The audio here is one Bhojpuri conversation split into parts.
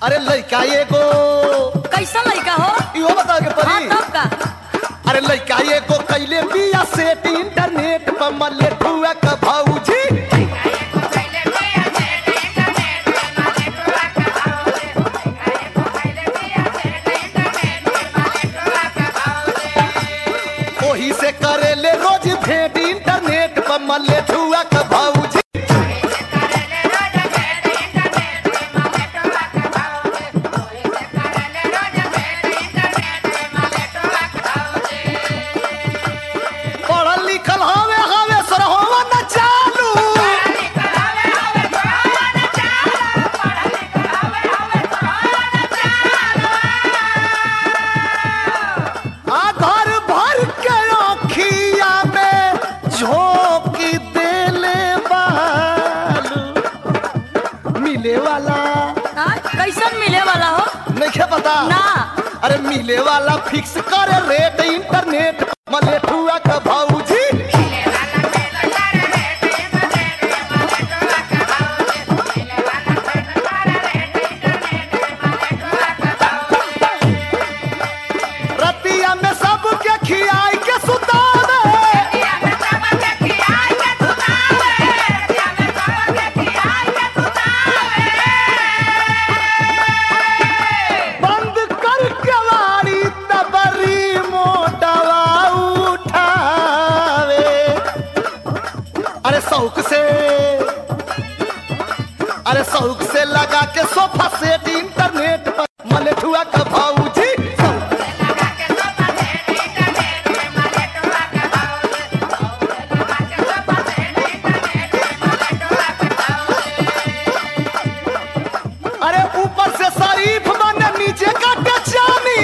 अरे लड़का एगो कैसा लड़का हो? इहो बता के हाँ परी। तब का? अरे लड़का एगो कैले बिया सेट इंटरनेट पर मले ठुआ का भौजी। ओही से करेले रोज भेंट इंटरनेट पर मले ठुआ का भौजी। पढ़ल लिखल हवे हवे सरहोवा न चालू। आ घर भर के अखिया में झोंकी देले बालू। मिले वाला हाँ, कैसन मिले वाला हो? नहीं पता ना। अरे मिले वाला फिक्स करे रेट इंटरनेट मले ठुआ का भौजी। रतिया में सबके खियाई के सुतावे। बंद कर केवाड़ी तबरी मोटवा उठावे। अरे शौक से लगा के सोफा सेट इंटरनेट पर मले ठुआ का भौजी। अरे ऊपर से शरीफ बने नीचे काटे चानी।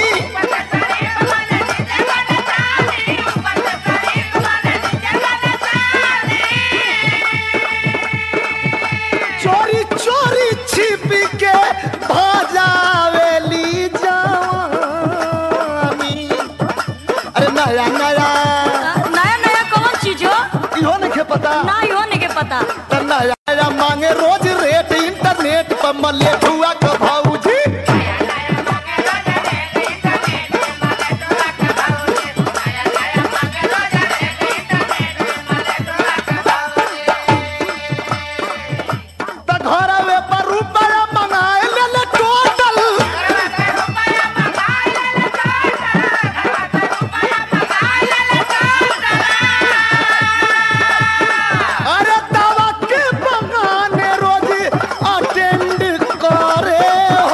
चोरी चोरी छिप के भाजावेली जवानी। अरे नया नया नया नया कौन चीज हो? इहो नहीं पता। ना यो नहीं के पता। त नया नया मांगे रोज रेट इंटरनेट पर मले ठुआ का भौजी। त घरवे पर रुपया मंगाए ले टोटल। अरे दवा के बहाने रोज अटेंड करे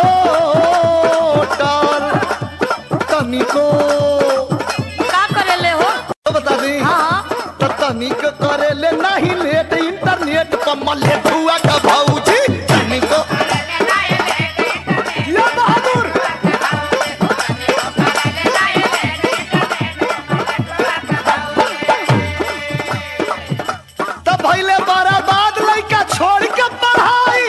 होटल। तनिको का करेले हो? बता दी हाँ त तनिक करेले नहीं लेट इंटरनेट पर मले ठुआ का भौजी। तनिको या बहादुर तब भइले बर्बाद लइका छोड़ के पढ़ाई।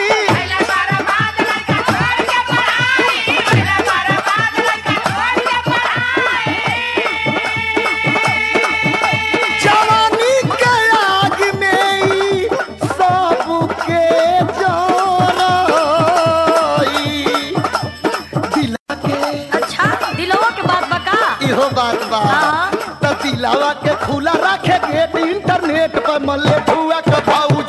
जवानी के आग में ई सबके जोराई। दिला के अच्छा, दिलवा के बात बका। इहो बात बा। हाँ। त दिलावा के खुला रखे गेट इंटरनेट पर मले ठुआ का भौजी।